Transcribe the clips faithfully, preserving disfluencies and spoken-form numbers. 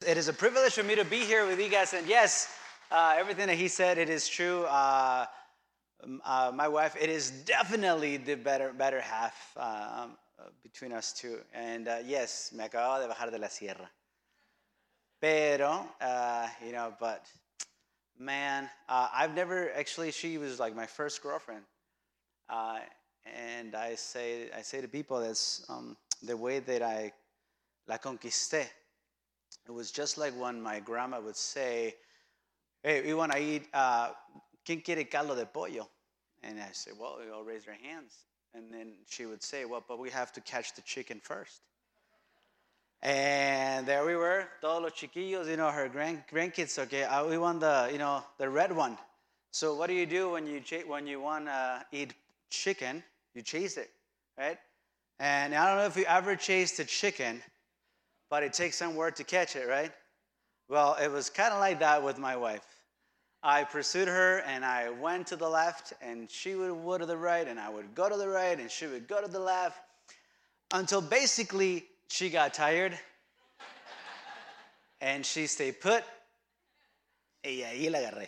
it is a privilege for me to be here with you guys. And yes, uh, everything that he said, it is true. Uh, uh, my wife, it is definitely the better better half uh, um, between us two. And uh, yes, me acababa de bajar de la sierra. Pero, uh, you know, but man, uh, I've never actually. She was like my first girlfriend, uh, and I say I say to people that's um, the way that I la conquisté. It was just like when my grandma would say, "Hey, we want to eat. Uh, ¿Quién quiere caldo de pollo?" And I say, "Well, we all raise our hands." And then she would say, "Well, but we have to catch the chicken first." And there we were, todos los chiquillos, you know, her grand grandkids. Okay, uh, we want the, you know, the red one. So what do you do when you ch- when you want to eat chicken? You chase it, right? And I don't know if you ever chased a chicken, but it takes some work to catch it, right? Well, it was kind of like that with my wife. I pursued her, and I went to the left, and she would go to the right, and I would go to the right, and she would go to the left, until basically she got tired, and she stayed put, y ahí la agarré.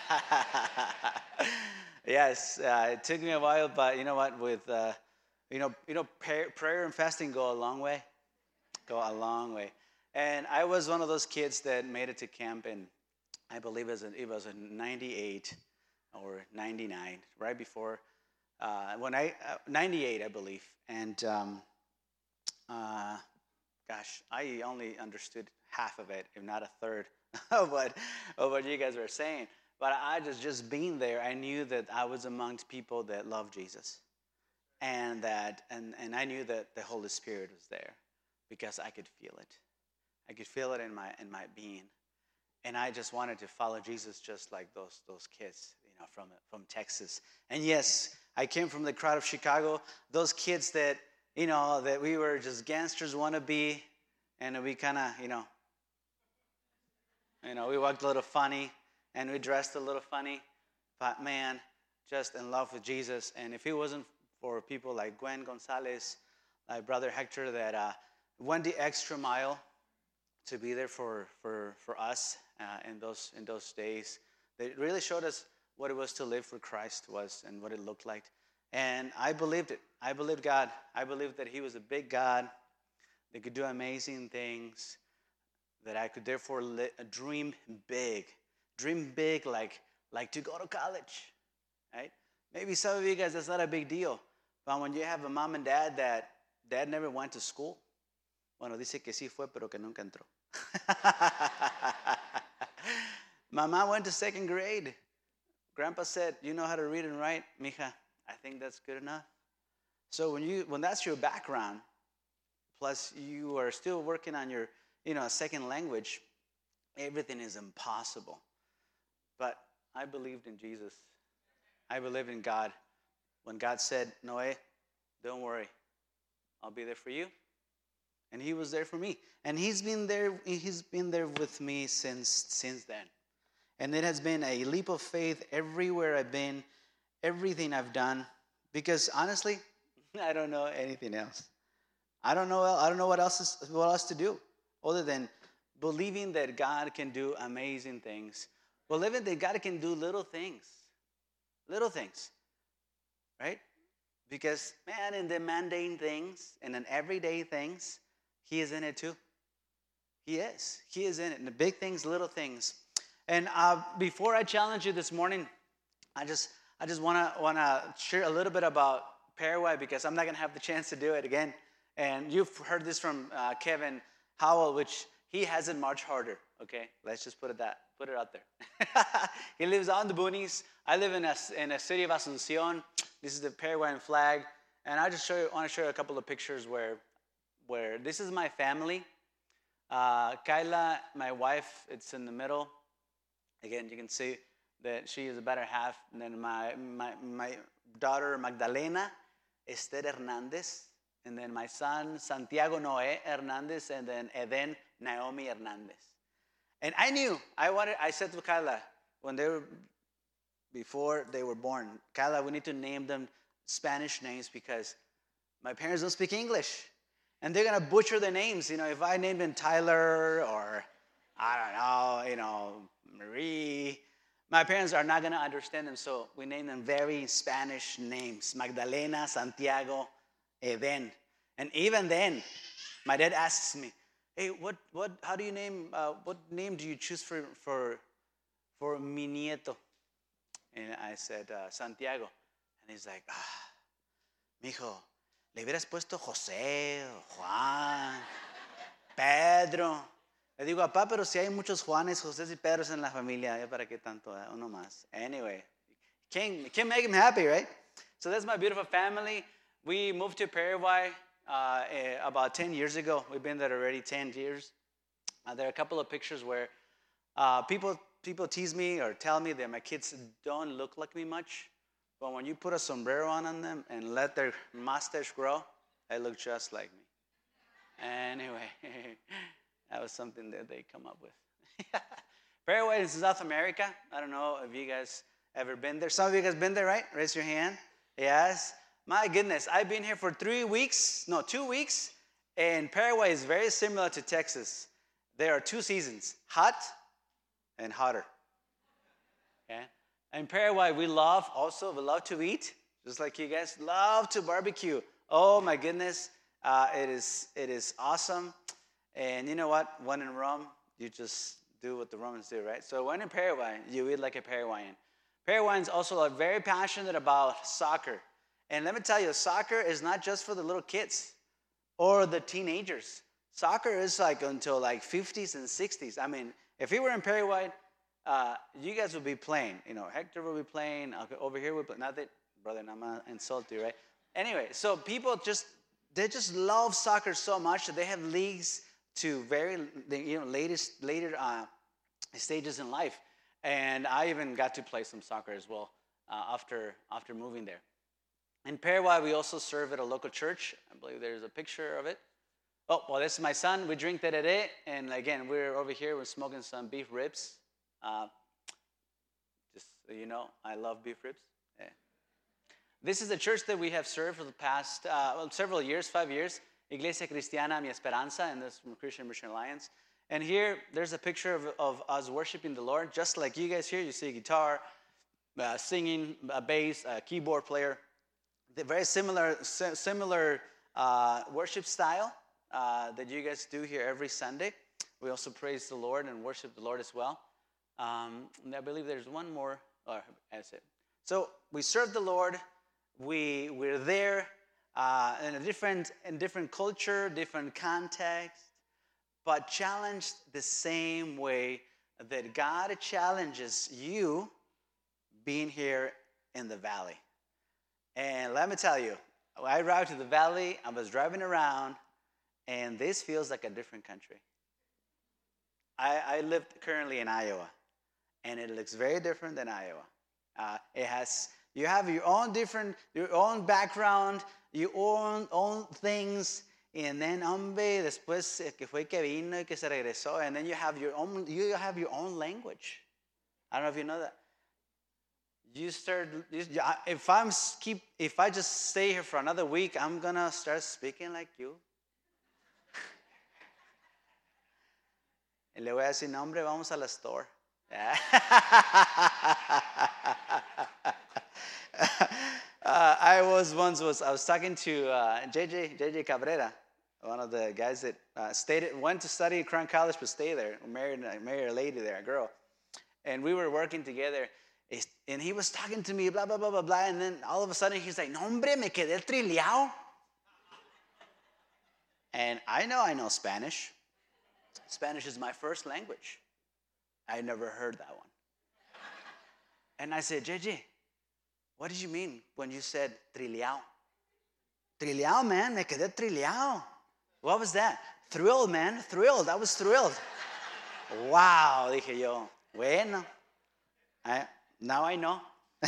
Yes, uh, it took me a while, but you know what? With uh, you know, you know, prayer, prayer and fasting go a long way, go a long way. And I was one of those kids that made it to camp, and I believe it was in, it was in ninety-eight or ninety-nine, right before uh, when I uh, ninety-eight, I believe, and. Um, Uh, gosh, I only understood half of it, if not a third, of what, of what you guys were saying. But I just, just being there, I knew that I was amongst people that love Jesus. And that, and, and I knew that the Holy Spirit was there because I could feel it. I could feel it in my, in my being. And I just wanted to follow Jesus just like those, those kids, you know, from, from Texas. And yes, I came from the crowd of Chicago, those kids that, you know, that we were just gangsters wannabe, and we kind of, you know, you know, we walked a little funny, and we dressed a little funny, but man, just in love with Jesus. And if it wasn't for people like Gwen Gonzalez, like Brother Hector, that uh, went the extra mile to be there for for for us uh, in those in those days, they really showed us what it was to live for Christ was and what it looked like. And I believed it. I believed God. I believed that he was a big God that could do amazing things, that I could therefore li- dream big. Dream big like, like to go to college, right? Maybe some of you guys, that's not a big deal. But when you have a mom and dad that dad never went to school, bueno, dice que sí fue, pero que nunca entró. Mama went to second grade. Grandpa said, you know how to read and write, mija? I think that's good enough. So when you when that's your background, plus you are still working on your, you know, second language, everything is impossible. But I believed in Jesus. I believed in God. When God said, Noé, don't worry, I'll be there for you. And he was there for me. And he's been there, he's been there with me since since then. And it has been a leap of faith everywhere I've been, everything I've done, because honestly, I don't know anything else. I don't know. I don't know what else is, what else to do, other than believing that God can do amazing things, believing that God can do little things, little things, right? Because man, in the mundane things and in everyday things, He is in it too. He is. He is in it. In the big things, little things. And uh, before I challenge you this morning, I just I just want to want to share a little bit about Paraguay, because I'm not going to have the chance to do it again. And you've heard this from uh, Kevin Howell, which he hasn't marched harder. Okay, let's just put it that put it out there. He lives on the boonies. I live in a in a city of Asuncion. This is the Paraguayan flag, and I just show you, want to show you a couple of pictures where where this is my family. Uh, Kyla, my wife, it's in the middle. Again, you can see that she is the better half. And then my, my, my daughter, Magdalena Esther Hernandez. And then my son, Santiago Noé Hernandez. And then Eden Naomi Hernandez. And I knew, I wanted, I said to Kyla, when they were, before they were born, Kyla, we need to name them Spanish names because my parents don't speak English. And they're going to butcher their names. You know, if I name them Tyler or My parents are not going to understand them, so we name them very Spanish names. Magdalena, Santiago, Eden. And even then, my dad asks me, hey, what, what, how do you name, uh, what name do you choose for, for, for mi nieto? And I said, uh, Santiago. And he's like, ah, mijo, le hubieras puesto José, Juan, Pedro. Le digo, papá, pero si hay muchos Juanes, Josés y Pedros en la familia, ¿ya para qué tanto? Eh? Uno más. Anyway, can't, can't make him happy, right? So that's my beautiful family. We moved to Paraguay uh, eh, about ten years ago. We've been there already ten years. Uh, there are a couple of pictures where uh, people people tease me or tell me that my kids don't look like me much. But when you put a sombrero on them and let their mustache grow, they look just like me. Anyway, that was something that they come up with. Paraguay is South America. I don't know if you guys ever been there. Some of you guys been there, right? Raise your hand. Yes. My goodness, I've been here for three weeks, no, two weeks, and Paraguay is very similar to Texas. There are two seasons, hot and hotter. Okay? In Paraguay, we love also, we love to eat, just like you guys love to barbecue. Oh my goodness, uh, it is it is awesome. And you know what? When in Rome, you just do what the Romans do, right? So when in Paraguay, you eat like a Paraguayan. Paraguayans also are very passionate about soccer. And let me tell you, soccer is not just for the little kids or the teenagers. Soccer is like until like fifties and sixties. I mean, if we were in Paraguay, uh, you guys would be playing. You know, Hector would be playing. Over here, would play. Not that, brother, I'm not insult you, right? Anyway, so people just, they just love soccer so much that they have leagues to very, you know, latest, later uh, stages in life. And I even got to play some soccer as well uh, after after moving there. In Paraguay, we also serve at a local church. I believe there's a picture of it. Oh, well, this is my son. We drink tereré. And again, we're over here. We're smoking some beef ribs. Uh, just so you know, I love beef ribs. Yeah. This is the church that we have served for the past uh, well, several years, five years. Iglesia Cristiana Mi Esperanza, and this is from Christian Mission Alliance. And here, there's a picture of, of us worshiping the Lord. Just like you guys here, you see a guitar, uh, singing, a bass, a keyboard player. The very similar, similar uh, worship style uh, that you guys do here every Sunday. We also praise the Lord and worship the Lord as well. Um, and I believe there's one more. Oh, that's it. So we serve the Lord. We we're there uh, in a different in different culture, different context, but challenged the same way that God challenges you being here in the valley. And let me tell you, I arrived to the valley, I was driving around, and this feels like a different country. I, I live currently in Iowa, and it looks very different than Iowa. Uh, it has, you have your own different, your own background, your own, own things, and then, hombre, después que fue que vino y que se regresó, and then you have your own, you have your own language. I don't know if you know that. You start, if I'm keep, if I just stay here for another week, I'm gonna start speaking like you. Y le voy a decir, no, hombre, vamos a la store. uh, I was once was I was talking to uh, J J J J Cabrera, one of the guys that uh, stayed went to study at Crown College but stayed there, married married a lady there, a girl, and we were working together. And he was talking to me, blah, blah, blah, blah, blah. And then all of a sudden he's like, no, hombre, me quedé trileado. And I know I know Spanish. Spanish is my first language. I never heard that one. And I said, J J, what did you mean when you said trileado? Trileado, man, me quedé trileado. What was that? Thrilled, man, thrilled. I was thrilled. Wow, dije yo. Bueno. I... Now I know.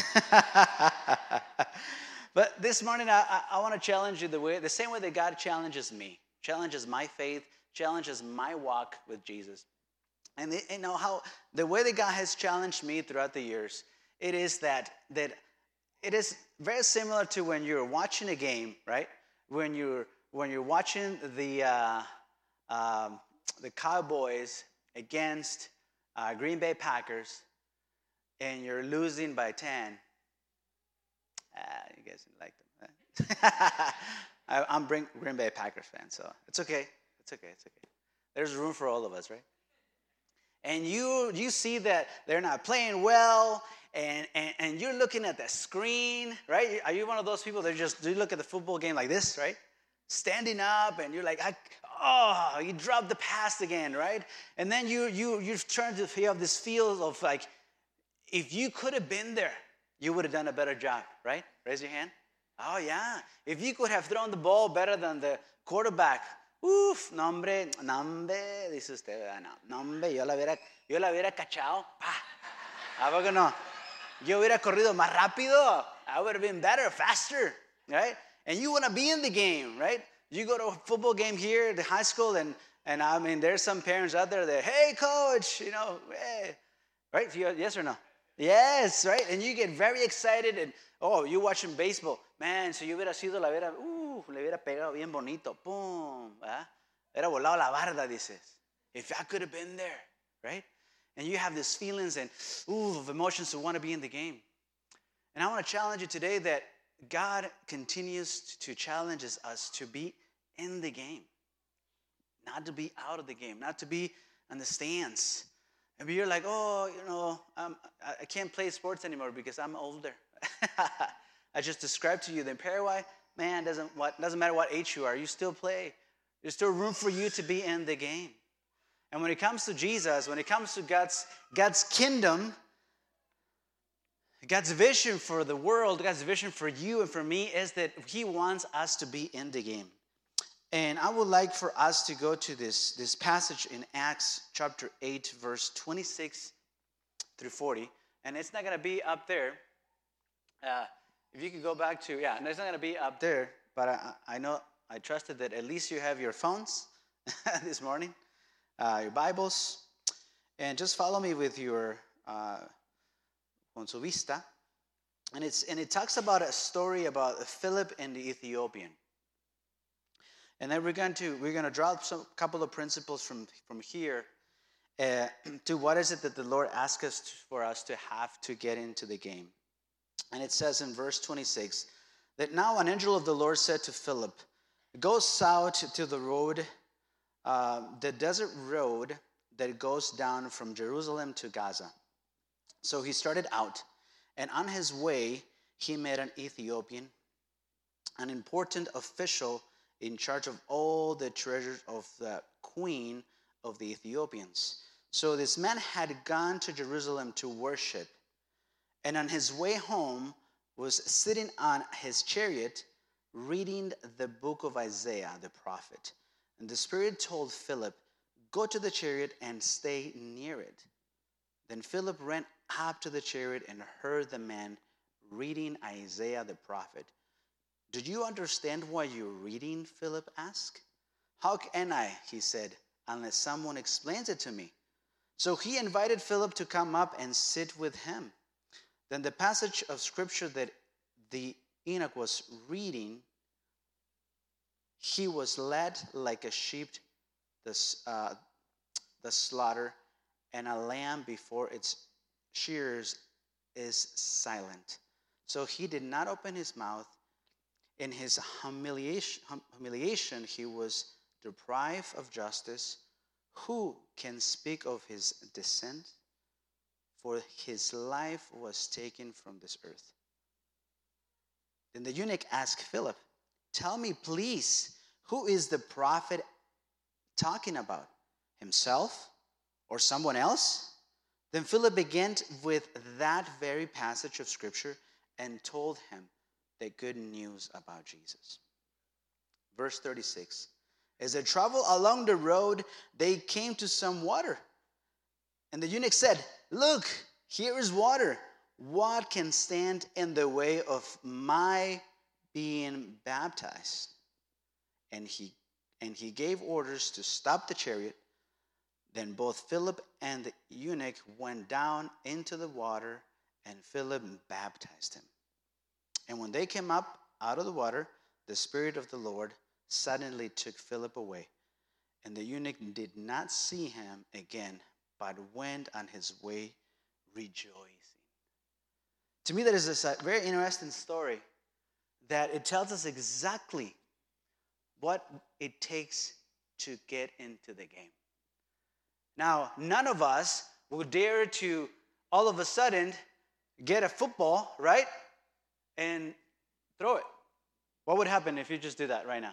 But this morning, I, I, I want to challenge you the way, the same way that God challenges me, challenges my faith, challenges my walk with Jesus. And the, you know how the way that God has challenged me throughout the years, it is that that it is very similar to when you're watching a game, right? When you're when you're watching the uh, um, the Cowboys against uh, Green Bay Packers. and you're losing by ten. Ah, you guys didn't like them. I, I'm Green Bay Packers fan, so it's okay. It's okay. It's okay. There's room for all of us, right? And you you see that they're not playing well, and, and, and you're looking at the screen, right? Are you one of those people that just do you look at the football game like this, right? Standing up, and you're like, I, oh, you dropped the pass again, right? And then you you you turn to you have this feel of like, if you could have been there, you would have done a better job, right? Raise your hand. Oh yeah. If you could have thrown the ball better than the quarterback. Uf, no hombre, no hombre, dice usted, ¿verdad? No, no hombre, yo la hubiera, yo la hubiera cachado. Pa. ¿A poco no? Yo hubiera corrido más rápido. I would have been better, faster, right? And you want to be in the game, right? You go to a football game here at the high school, and, and I mean, there's some parents out there that, hey, coach, you know, hey, right? Yes or no? Yes, right? And you get very excited, and, oh, you're watching baseball. Man, si yo hubiera sido, la hubiera, uh, le hubiera pegado bien bonito. Pum, ¿verdad? Hubiera volado la barda, dices. If I could have been there, right? And you have these feelings and, ooh, of emotions to want to be in the game. And I want to challenge you today that God continues to challenge us to be in the game. Not to be out of the game, not to be on the stands. Maybe you're like, oh, you know, um, I can't play sports anymore because I'm older. I just described to you that in Paraguay, man, doesn't what doesn't matter what age you are, you still play. There's still room for you to be in the game. And when it comes to Jesus, when it comes to God's God's kingdom, God's vision for the world, God's vision for you and for me is that He wants us to be in the game. And I would like for us to go to this, this passage in Acts chapter eight, verse twenty-six through forty. And it's not going to be up there. Uh, if you could go back to, yeah, and it's not going to be up there. But I, I know, I trusted that at least you have your phones this morning, uh, your Bibles. And just follow me with your, uh, con su vista. And, it's, and it talks about a story about Philip and the Ethiopian. And then we're going to we're going to draw some couple of principles from from here uh, to what is it that the Lord asks us to, for us to have to get into the game. And it says in verse twenty-six that now an angel of the Lord said to Philip, "Go south to the road, uh, the desert road that goes down from Jerusalem to Gaza." So he started out, and on his way he met an Ethiopian, an important official in charge of all the treasures of the queen of the Ethiopians. So this man had gone to Jerusalem to worship, and on his way home was sitting on his chariot reading the book of Isaiah the prophet. And the Spirit told Philip, "Go to the chariot and stay near it." Then Philip ran up to the chariot and heard the man reading Isaiah the prophet. "Do you understand what you're reading?" Philip asked. "How can I," he said, "unless someone explains it to me?" So he invited Philip to come up and sit with him. Then the passage of scripture that the eunuch was reading, he was led like a sheep the, uh, the slaughter, and a lamb before its shearers is silent. So he did not open his mouth. In his humiliation, humiliation, he was deprived of justice. Who can speak of his descent? For his life was taken from this earth. Then the eunuch asked Philip, "Tell me, please, who is the prophet talking about? Himself or someone else?" Then Philip began with that very passage of scripture and told him the good news about Jesus. Verse thirty-six. As they traveled along the road, they came to some water. And the eunuch said, "Look, here is water. What can stand in the way of my being baptized?" And he, and he gave orders to stop the chariot. Then both Philip and the eunuch went down into the water, and Philip baptized him. And when they came up out of the water, the Spirit of the Lord suddenly took Philip away. And the eunuch did not see him again, but went on his way rejoicing. To me, that is this, a very interesting story that it tells us exactly what it takes to get into the game. Now, none of us would dare to all of a sudden get a football, right, and throw it. What would happen if you just do that right now?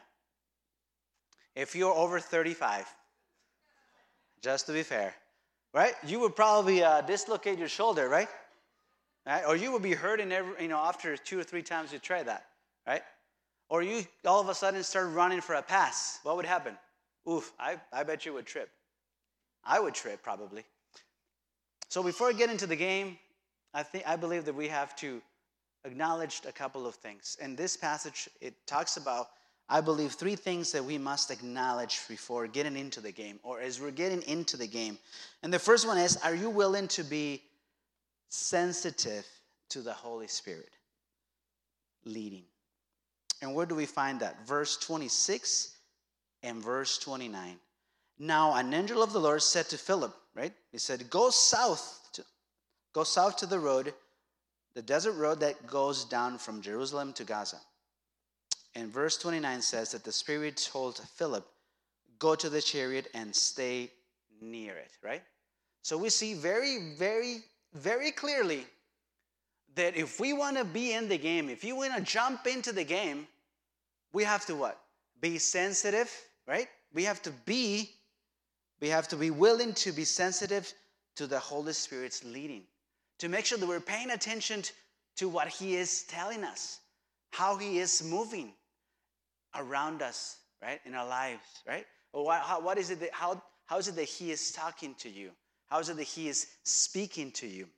If you're over thirty-five, just to be fair, right, you would probably uh, dislocate your shoulder, right? Right? Or you would be hurting every, you know, after two or three times you try that, right? Or you all of a sudden start running for a pass. What would happen? Oof, I, I bet you would trip. I would trip probably. So before we get into the game, I think I believe that we have to acknowledge a couple of things. In this passage, it talks about, I believe, three things that we must acknowledge before getting into the game, or as we're getting into the game. And the first one is, are you willing to be sensitive to the Holy Spirit leading? And where do we find that? Verse twenty-six and verse twenty-nine. Now an angel of the Lord said to Philip, right? He said, go south to, go south to the road, the desert road that goes down from Jerusalem to Gaza. And verse twenty-nine says that the Spirit told Philip, go to the chariot and stay near it, right? So we see very, very, very clearly that if we want to be in the game, if you want to jump into the game, we have to what? Be sensitive, right? We have to be, we have to be willing to be sensitive to the Holy Spirit's leading, to make sure that we're paying attention to what He is telling us, how He is moving around us, right, in our lives, right? Or what, how, what is it that, how, how is it that He is talking to you? How is it that He is speaking to you?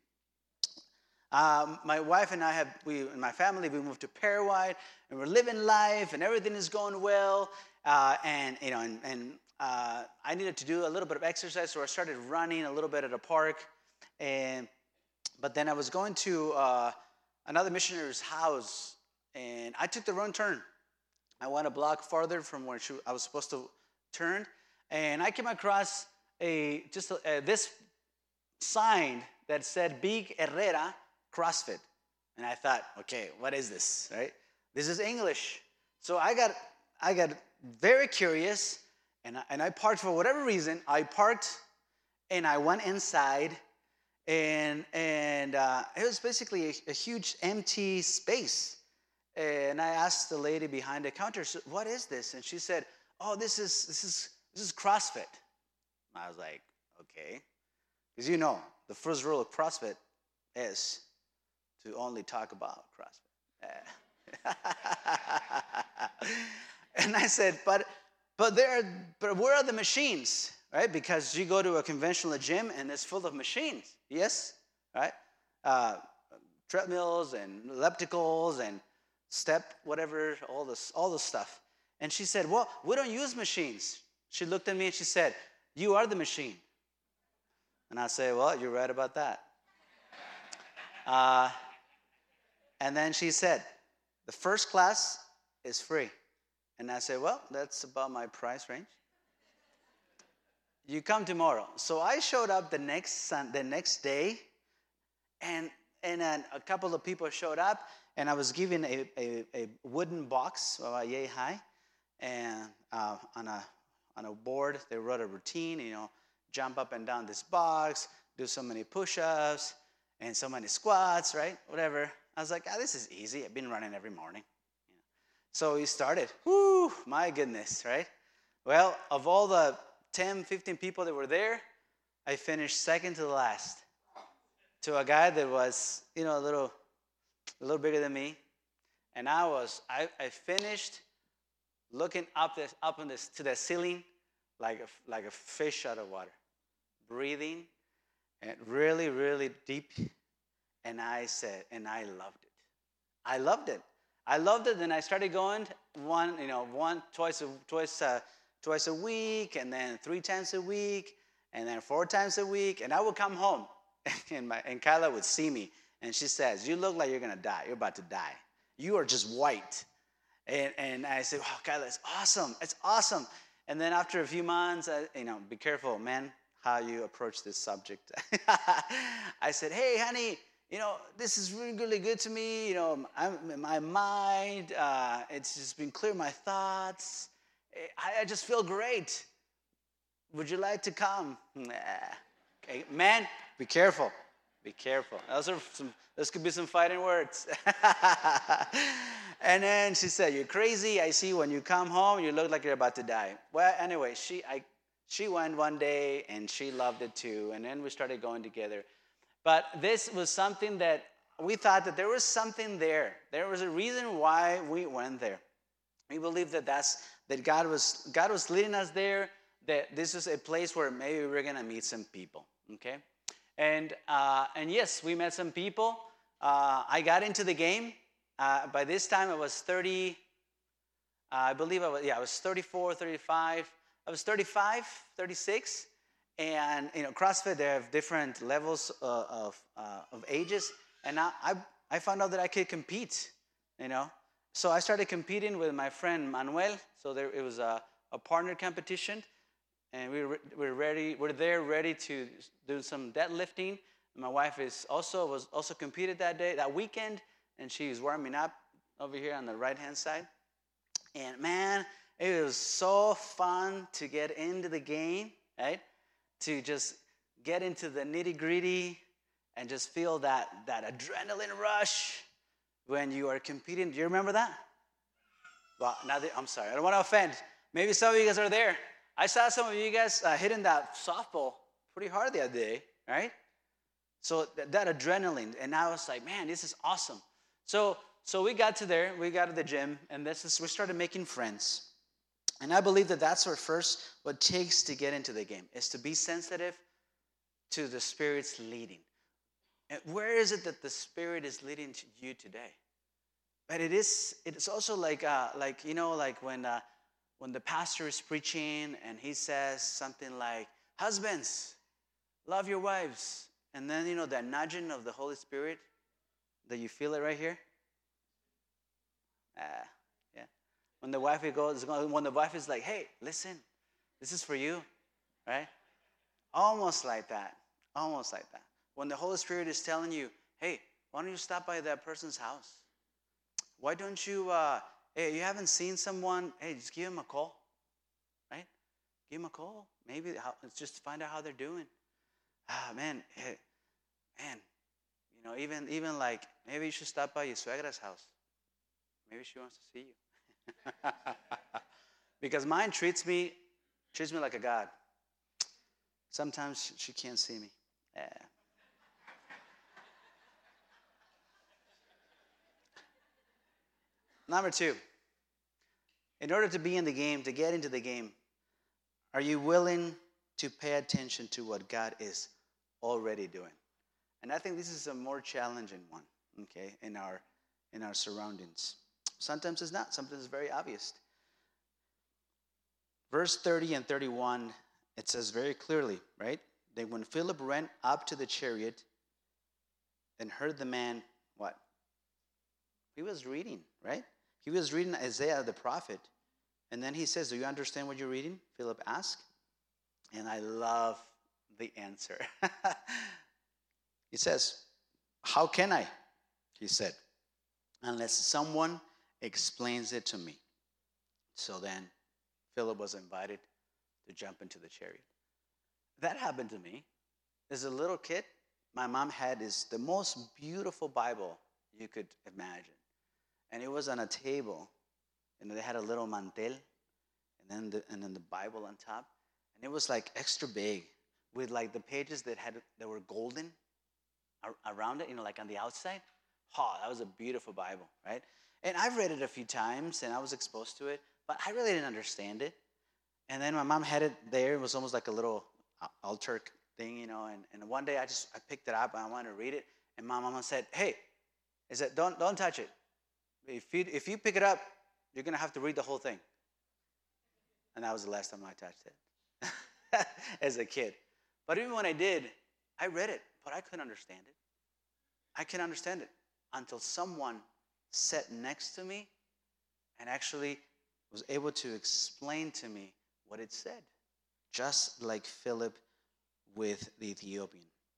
Um, my wife and I have, we, in my family, we moved to Paraguay, and we're living life, and everything is going well. Uh, and you know, and, and uh, I needed to do a little bit of exercise, so I started running a little bit at a park. And but then I was going to uh, another missionary's house, and I took the wrong turn. I went a block farther from where she, I was supposed to turn, and I came across a just a, a, this sign that said Big Herrera CrossFit. And I thought, okay, what is this, right? This is English. So I got I got very curious, and I, and I parked for whatever reason. I parked, and I went inside, and and uh, it was basically a, a huge empty space. And I asked the lady behind the counter, so what is this? And she said, oh, this is this is this is CrossFit. I was like, okay. Because you know, the first rule of CrossFit is to only talk about CrossFit. And I said, but but there, are, but where are the machines, right? Because you go to a conventional gym and it's full of machines, yes, right? Uh, treadmills and ellipticals and step, whatever, all this, all this stuff. And she said, well, we don't use machines. She looked at me and she said, you are the machine. And I said, well, you're right about that. Uh, and then she said, the first class is free. And I said, well, that's about my price range. You come tomorrow. So I showed up the next sun, the next day, and and then a couple of people showed up, and I was given a, a, a wooden box about yay high, and uh, on a on a board they wrote a routine, you know, jump up and down this box, do so many push-ups, and so many squats, right? Whatever. I was like, ah, this is easy. I've been running every morning. You know. So we started. Whoo, my goodness, right? Well, of all the ten, fifteen people that were there, I finished second to the last. To a guy that was, you know, a little, a little bigger than me. And I was, I, I finished looking up this, up on this, to the ceiling like a, like a fish out of water. Breathing, and really, really deep. And I said, and I loved it. I loved it. I loved it. Then I started going one, you know, one twice, a, twice, uh, twice a week, and then three times a week, and then four times a week. And I would come home, and my and Kyla would see me, and she says, "You look like you're gonna die. You're about to die. You are just white." And and I said, "Wow, Kyla, it's awesome. It's awesome." And then after a few months, I, you know, be careful, man, how you approach this subject. I said, "Hey, honey, you know, this is really, really good to me. You know, I'm, my mind, uh, it's just been clear my thoughts. I, I just feel great. Would you like to come? Nah. Okay, man, be careful. Be careful. Those are some, those could be some fighting words. And then she said, you're crazy. I see when you come home, you look like you're about to die. Well, anyway, she, I, she went one day, and she loved it too. And then we started going together. But this was something that we thought that there was something there. There was a reason why we went there. We believe that that's that God was God was leading us there. That this is a place where maybe we're gonna meet some people. Okay, and uh, and yes, we met some people. Uh, I got into the game. Uh, by this time, I was thirty. Uh, I believe I was yeah, I was thirty-four, thirty-five. I was thirty-five, thirty-six. And, you know, CrossFit, they have different levels uh, of uh, of ages. And I, I I found out that I could compete, you know. So I started competing with my friend Manuel. So there it was a, a partner competition. And we were, we were ready, we're there ready to do some deadlifting. My wife is also was also competed that day, that weekend. And she was warming up over here on the right-hand side. And, man, it was so fun to get into the game, right? To just get into the nitty-gritty and just feel that, that adrenaline rush when you are competing. Do you remember that? Well, now that, I'm sorry. I don't want to offend. Maybe some of you guys are there. I saw some of you guys uh, hitting that softball pretty hard the other day, right? So that, that adrenaline. And I was like, man, this is awesome. So so we got to there. We got to the gym. And this is, we started making friends. And I believe that that's what first, what it takes to get into the game, is to be sensitive to the Spirit's leading. And where is it that the Spirit is leading to you today? But it is, it's also like, uh, like you know, like when, uh, when the pastor is preaching and he says something like, husbands, love your wives. And then, you know, that nudging of the Holy Spirit, that you feel it right here. Ah. When the wife goes, when the wife is like, hey, listen, this is for you, right? Almost like that, almost like that. When the Holy Spirit is telling you, hey, why don't you stop by that person's house? Why don't you, uh, hey, you haven't seen someone, hey, just give them a call, right? Give them a call. Maybe how, just to find out how they're doing. Ah, man, hey, man, you know, even, even like, maybe you should stop by your suegra's house. Maybe she wants to see you. Because mine treats me treats me like a god. Sometimes she can't see me. Yeah. Number two, in order to be in the game, to get into the game, are you willing to pay attention to what God is already doing? And I think this is a more challenging one, okay, in our in our surroundings. Sometimes it's not. Sometimes it's very obvious. Verse thirty and thirty-one, it says very clearly, right? That when Philip ran up to the chariot and heard the man, what? He was reading, right? He was reading Isaiah the prophet. And then he says, do you understand what you're reading? Philip asked. And I love the answer. He says, how can I? He said, unless someone explains it to me. So then Philip was invited to jump into the chariot. That happened to me. As a little kid, my mom had this, the most beautiful Bible you could imagine. And it was on a table, and they had a little mantel, and then the, and then the Bible on top. And it was like extra big, with like the pages that had that were golden around it, you know, like on the outside. Oh, that was a beautiful Bible, right? And I've read it a few times, and I was exposed to it, but I really didn't understand it. And then my mom had it there. It was almost like a little altar thing, you know. And, and one day I just I picked it up, and I wanted to read it. And my mama said, hey, I said, don't, don't touch it. If you, if you pick it up, you're going to have to read the whole thing. And that was the last time I touched it as a kid. But even when I did, I read it, but I couldn't understand it. I couldn't understand it until someone sat next to me and actually was able to explain to me what it said, just like Philip with the Ethiopian.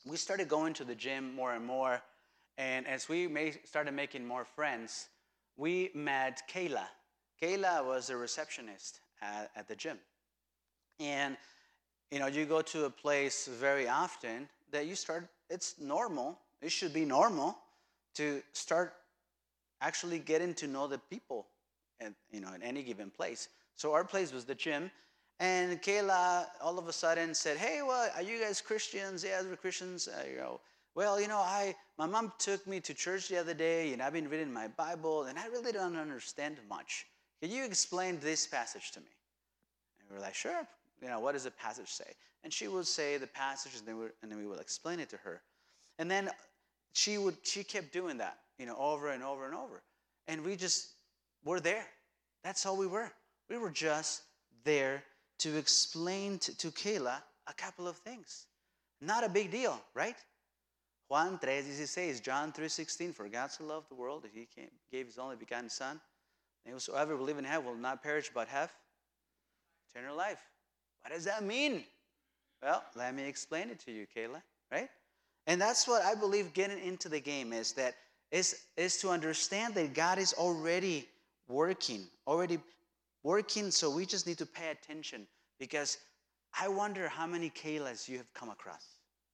we started going to the gym more and more. And as we made, started making more friends, we met Kayla. Kayla was a receptionist at, at the gym. And, you know, you go to a place very often that you start, it's normal, it should be normal to start actually getting to know the people at, you know, at any given place. So our place was the gym. And Kayla all of a sudden said, hey, well, are you guys Christians? Yeah, we're Christians. Uh, you know, well, you know, I my mom took me to church the other day, and I've been reading my Bible, and I really don't understand much. Can you explain this passage to me? And we were like, sure. You know, what does the passage say? And she would say the passage, and then we, and then we would explain it to her. And then she would she kept doing that, you know, over and over and over. And we just were there. That's all we were. We were just there to explain to, to Kayla a couple of things. Not a big deal, right? Juan three sixteen, John three sixteen, for God so loved the world that he came, gave his only begotten Son, and whosoever believe in him will not perish but have eternal life. What does that mean? Well, let me explain it to you, Kayla, right? And that's what I believe getting into the game is, that is, is to understand that God is already working, already working, so we just need to pay attention, because I wonder how many Kaylas you have come across.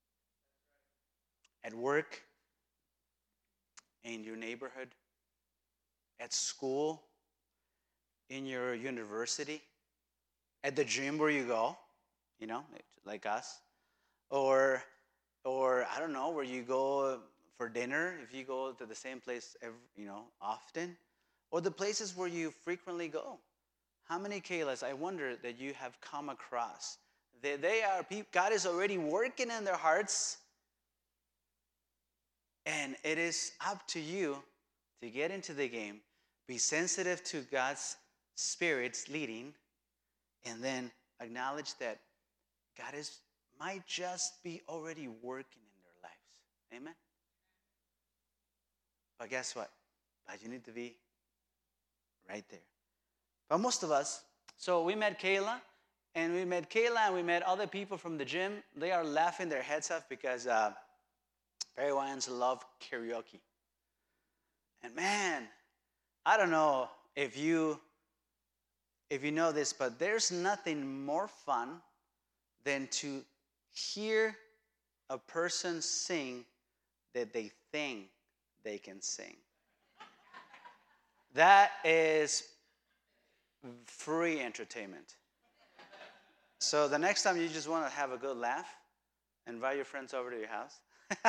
At work, in your neighborhood, at school, in your university, at the gym where you go, you know, like us, or, or I don't know, where you go for dinner, if you go to the same place, every, you know, often, or the places where you frequently go. How many Kaylas, I wonder, that you have come across? They, they are people, God is already working in their hearts, and it is up to you to get into the game, be sensitive to God's Spirit's leading, and then acknowledge that God is might just be already working in their lives. Amen? But guess what? But you need to be right there. But most of us, so we met Kayla, and we met Kayla, and we met other people from the gym. They are laughing their heads off because uh, Peruvians love karaoke. And man, I don't know if you if you know this, but there's nothing more fun than to hear a person sing that they think they can sing. That is free entertainment. So the next time you just want to have a good laugh, invite your friends over to your house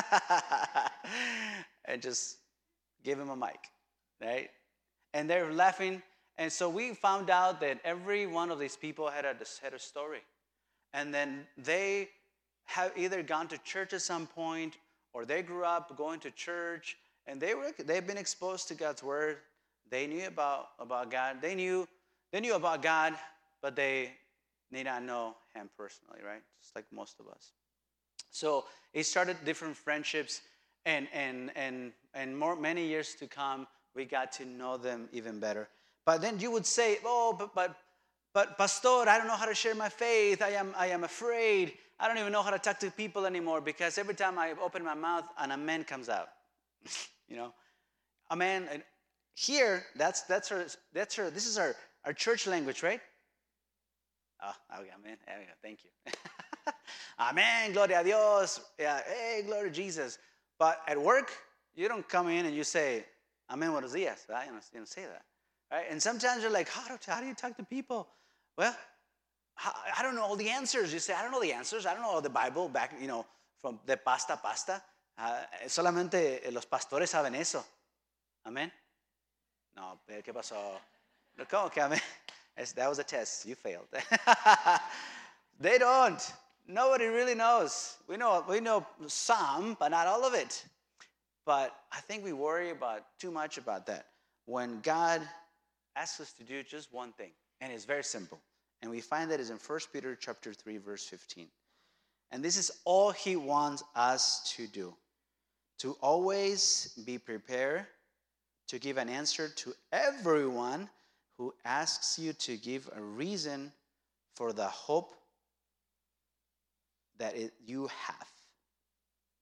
and just give them a mic, right? And they're laughing. And so we found out that every one of these people had a, had a story. And then they have either gone to church at some point, or they grew up going to church, and they were, they've been exposed to God's word. They knew about, about God. They knew, they knew about God, but they did not know him personally, right? Just like most of us. So it started different friendships, and, and, and, and more, many years to come, we got to know them even better. But then you would say, oh, but, but, but Pastor, I don't know how to share my faith. I am, I am afraid. I don't even know how to talk to people anymore, because every time I open my mouth, an amen comes out. You know, amen. And here, that's that's our that's our this is our, our church language, right? Oh, okay, amen. Thank you. Amen. Gloria a Dios. Yeah, hey, glory to Jesus. But at work, you don't come in and you say, amen, buenos dias. Right? You, don't, you don't say that. Right? And sometimes you're like, how do, how do you talk to people? Well, how, I don't know all the answers. You say, I don't know the answers. I don't know all the Bible back, you know, from de pasta a pasta. Uh, solamente los pastores saben eso. Amen? No, ¿qué pasó? ¿Cómo que amen? That was a test. You failed. They don't. Nobody really knows. We know, we know some, but not all of it. But I think we worry about too much about that. When God asks us to do just one thing, and it's very simple. And we find that is in First Peter chapter three, verse fifteen. And this is all he wants us to do. To always be prepared to give an answer to everyone who asks you to give a reason for the hope that it, you have.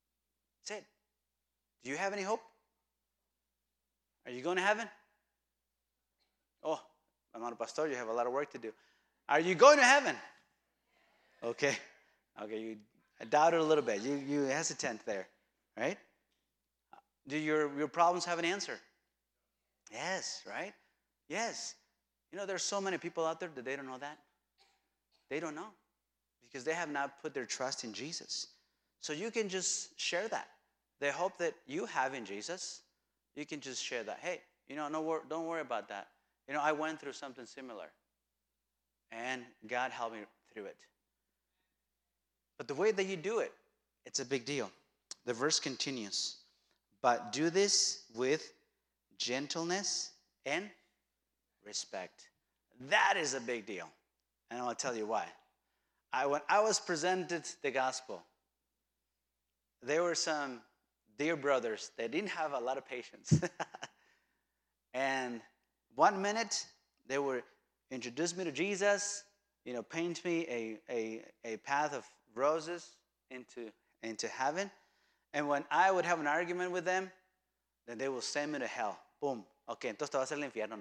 That's it. Do you have any hope? Are you going to heaven? Oh, hermano pastor, you have a lot of work to do. Are you going to heaven? Okay. Okay, you I doubt it a little bit. You you hesitant there, right? Do your, your problems have an answer? Yes, right? Yes. You know, there's so many people out there that they don't know that. They don't know because they have not put their trust in Jesus. So you can just share that. The hope that you have in Jesus, you can just share that. Hey, you know, no, wor- don't worry about that. You know, I went through something similar, and God helped me through it. But the way that you do it, it's a big deal. The verse continues, but do this with gentleness and respect. That is a big deal. And I'll tell you why. I, when I was presented the gospel, there were some dear brothers that didn't have a lot of patience. And one minute, they would introduce me to Jesus, you know, paint me a, a, a path of roses into, into heaven. And when I would have an argument with them, then they will send me to hell. Boom. Okay, entonces te vas al infierno, no.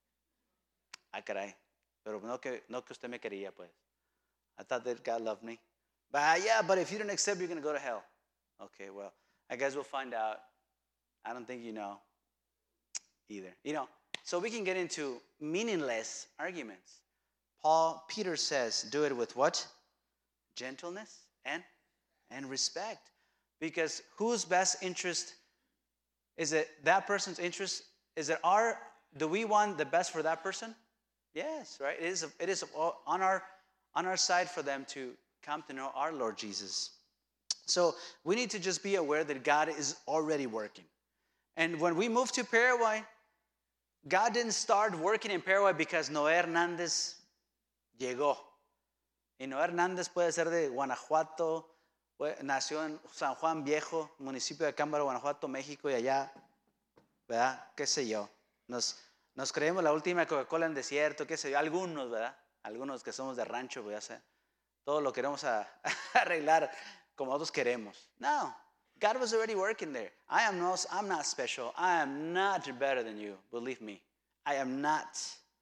Ah, caray. Pero no que, no que usted me quería, pues. I thought that God loved me. But uh, yeah, but if you don't accept, you're going to go to hell. Okay, well, I guess we'll find out. I don't think you know either. You know, so we can get into meaningless arguments. Paul, Peter says, do it with what? Gentleness and, and respect. Because whose best interest is it? That person's interest? Is it our, do we want the best for that person? Yes, right? It is, it is on our, on our side for them to come to know our Lord Jesus. So we need to just be aware that God is already working. And when we moved to Paraguay, God didn't start working in Paraguay because Noé Hernández llegó. Y Noé Hernández puede ser de Guanajuato, nació en San Juan Viejo, municipio de Cámbaro, Guanajuato, México, y allá, ¿verdad? ¿Qué sé yo? Nos, nos creemos la última Coca-Cola en desierto, qué sé yo. Algunos, ¿verdad? Algunos que somos de rancho, voy a hacer. Todo lo queremos a, a arreglar como nosotros queremos. No. God was already working there. I am no, I'm not special. I am not better than you. Believe me. I am not.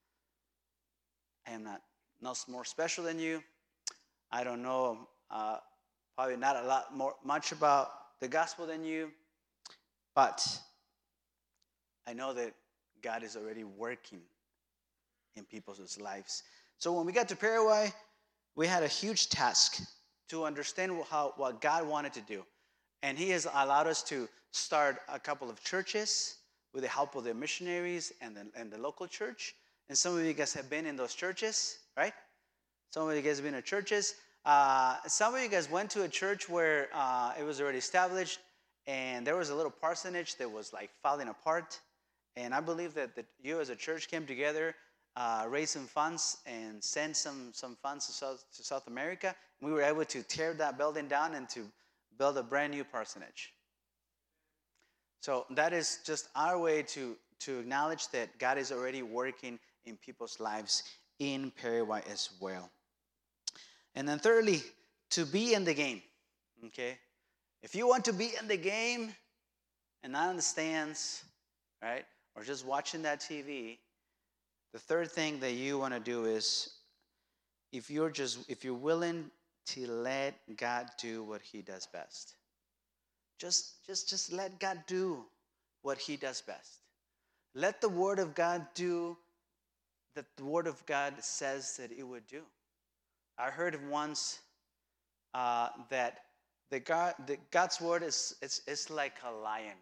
I am not. Not more special than you. I don't know, uh, probably not a lot more, much about the gospel than you. But I know that God is already working in people's lives. So when we got to Paraguay, we had a huge task to understand how, what God wanted to do. And he has allowed us to start a couple of churches with the help of the missionaries and the, and the local church. And some of you guys have been in those churches, right? Some of you guys have been in churches. Uh, some of you guys went to a church where uh, it was already established, and there was a little parsonage that was like falling apart. And I believe that, that you as a church came together, uh, raised some funds, and sent some, some funds to South, to South America. And we were able to tear that building down and to build a brand new parsonage. So that is just our way to, to acknowledge that God is already working in people's lives in Paraguay as well. And then thirdly, to be in the game, okay? If you want to be in the game and not in the stands, right, or just watching that T V, the third thing that you want to do is if you're just, if you're willing to let God do what he does best. Just, just, just let God do what he does best. Let the word of God do that the word of God says that it would do. I heard once uh, that the God, the God's word is it's, it's like a lion.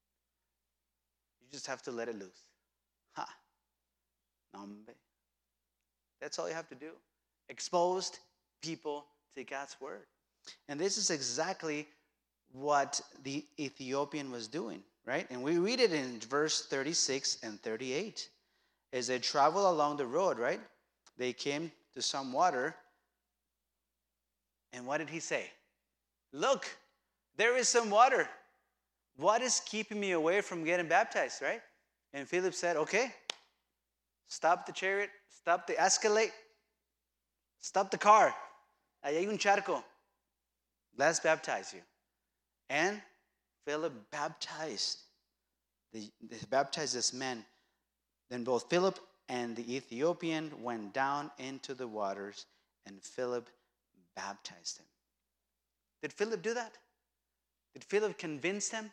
You just have to let it loose. Ha. Nambe. That's all you have to do. Exposed people to God's word. And this is exactly what the Ethiopian was doing, right? And we read it in verse thirty-six and thirty-eight. As they travel along the road, right? They came to some water. And what did he say? Look, there is some water. What is keeping me away from getting baptized, right? And Philip said, okay, stop the chariot, stop the escalade, stop the car. Ahí hay un charco. Let's baptize you. And Philip baptized, the, the baptized this man. Then both Philip and the Ethiopian went down into the waters, and Philip baptized him. Did Philip do that? Did Philip convince him?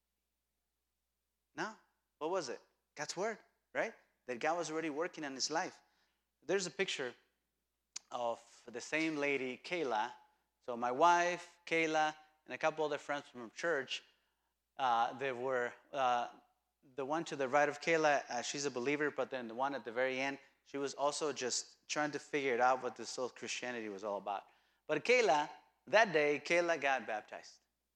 No. What was it? God's word, right? That God was already working in his life. There's a picture of the same lady, Kayla. So my wife, Kayla, and a couple other friends from church, uh, they were, uh, the one to the right of Kayla, uh, she's a believer, but then the one at the very end, she was also just trying to figure it out what this whole Christianity was all about. But Kayla, that day, Kayla got baptized.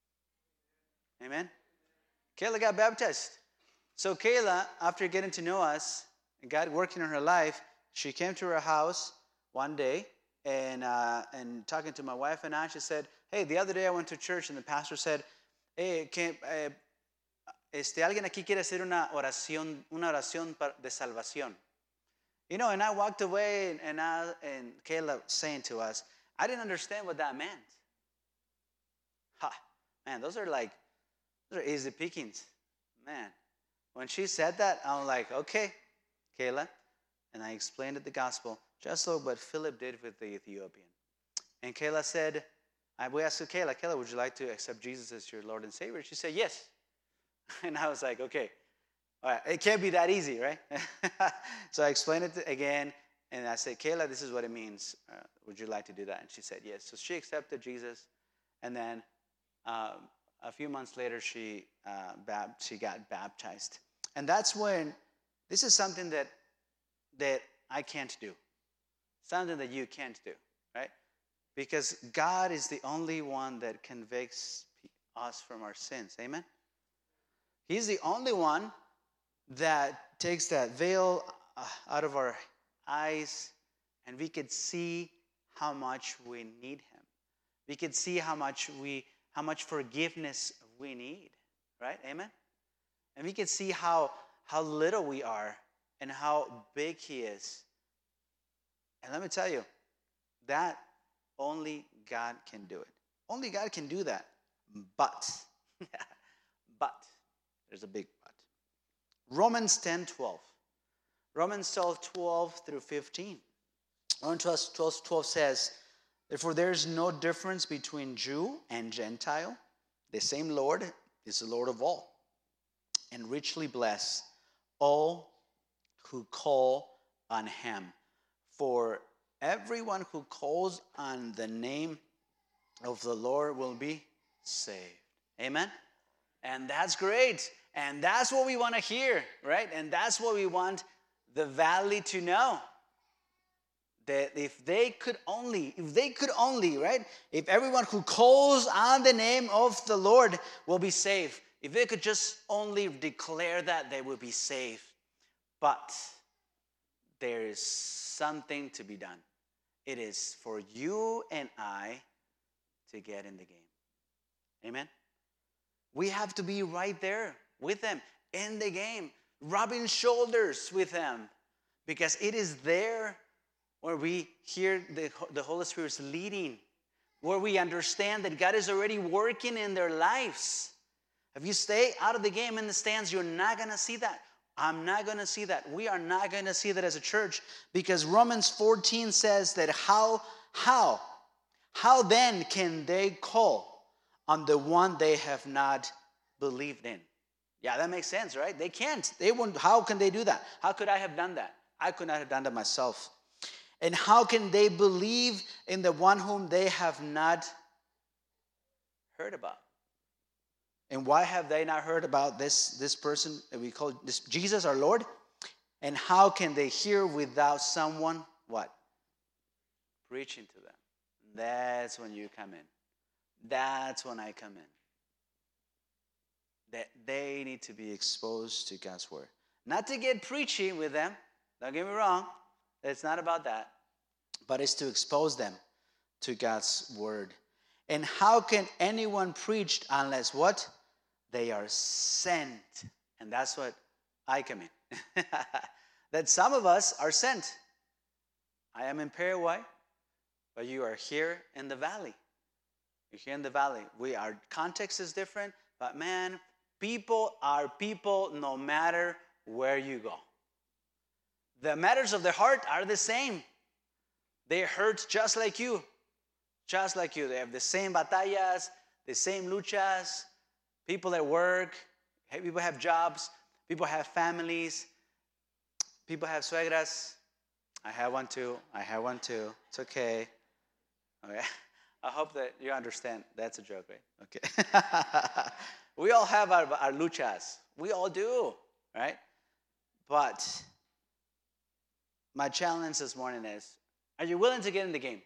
Amen? Kayla got baptized. So Kayla, after getting to know us, and God working in her life, she came to our house one day, and uh, and talking to my wife and I, she said, hey, the other day I went to church, and the pastor said, hey, que, eh, este, alguien aquí quiere hacer una oración, una oración de salvación. You know, and I walked away, and, and, I, and Kayla saying to us, I didn't understand what that meant. Ha, man, those are like, those are easy pickings. Man, when she said that, I'm like, okay, Kayla. And I explained the gospel, just like what Philip did with the Ethiopian. And Kayla said, I, we asked Kayla, Kayla, would you like to accept Jesus as your Lord and Savior? She said, yes. And I was like, okay, all right, it can't be that easy, right? So I explained it again, and I said, Kayla, this is what it means. Uh, would you like to do that? And she said, yes. So she accepted Jesus, and then um, a few months later, she uh, bab- she got baptized. And that's when, this is something that that I can't do. Something that you can't do, right? Because God is the only one that convicts us from our sins. Amen? He's the only one that takes that veil out of our eyes, and we could see how much we need him. We could see how much we how much forgiveness we need, right? Amen? And we could see how how little we are and how big he is. And let me tell you, that only God can do it. Only God can do that. But, but, there's a big but. Romans ten twelve. Romans twelve twelve through fifteen. Romans twelve twelve says, therefore there is no difference between Jew and Gentile. The same Lord is the Lord of all, and richly bless all who call on him. For everyone who calls on the name of the Lord will be saved. Amen? And that's great. And that's what we want to hear, right? And that's what we want the valley to know. That if they could only, if they could only, right? If everyone who calls on the name of the Lord will be saved. If they could just only declare that, they will be saved. But there is something to be done. It is for you and I to get in the game. Amen? We have to be right there with them, in the game, rubbing shoulders with them, because it is there where we hear the, the Holy Spirit's leading, where we understand that God is already working in their lives. If you stay out of the game in the stands, you're not going to see that. I'm not going to see that. We are not going to see that as a church, because Romans fourteen says that how, how, how then can they call on the one they have not believed in? Yeah, that makes sense, right? They can't. They won't. How can they do that? How could I have done that? I could not have done that myself. And how can they believe in the one whom they have not heard about? And why have they not heard about this, this person that we call this Jesus, our Lord? And how can they hear without someone, what? Preaching to them. That's when you come in. That's when I come in. That they need to be exposed to God's word. Not to get preachy with them. Don't get me wrong. It's not about that. But it's to expose them to God's word. And how can anyone preach unless what? They are sent. And that's what I come in. That some of us are sent. I am in Paraguay, but you are here in the valley. You're here in the valley. We, our context is different, But man, people are people no matter where you go. The matters of the heart are the same. They hurt just like you. Just like you. They have the same batallas, the same luchas. People at work, people have jobs, people have families, people have suegras. I have one too. I have one too. It's okay. Okay. I hope that you understand. That's a joke, right? Okay. We all have our, our luchas. We all do, right? But my challenge this morning is, are you willing to get in the game?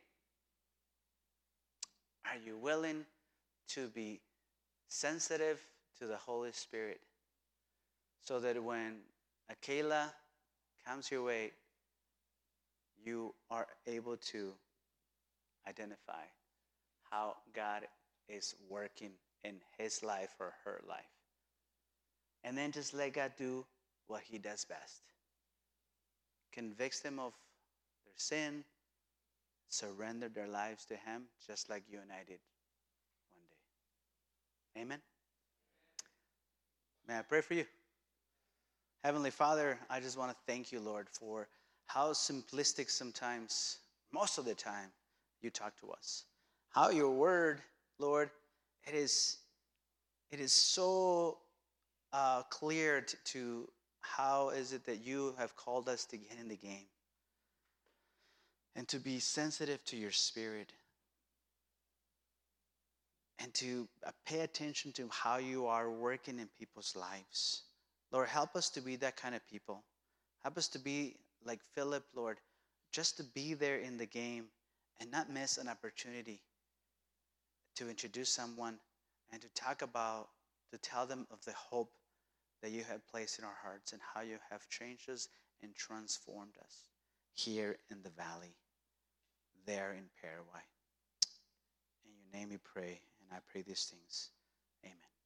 Are you willing to be sensitive to the Holy Spirit so that when a Kayla comes your way, you are able to identify how God is working in his life or her life. And then just let God do what he does best. Convicts them of their sin, surrender their lives to him, just like you and I did one day. Amen? May I pray for you? Heavenly Father, I just want to thank you, Lord, for how simplistic sometimes, most of the time, you talk to us. How your word, Lord, it is, it is so uh, clear to, to how is it that you have called us to get in the game and to be sensitive to your spirit and to uh, pay attention to how you are working in people's lives. Lord, help us to be that kind of people. Help us to be like Philip, Lord, just to be there in the game and not miss an opportunity to introduce someone and to talk about, to tell them of the hope that you have placed in our hearts and how you have changed us and transformed us here in the valley, there in Paraguay. In your name we pray, and I pray these things. Amen.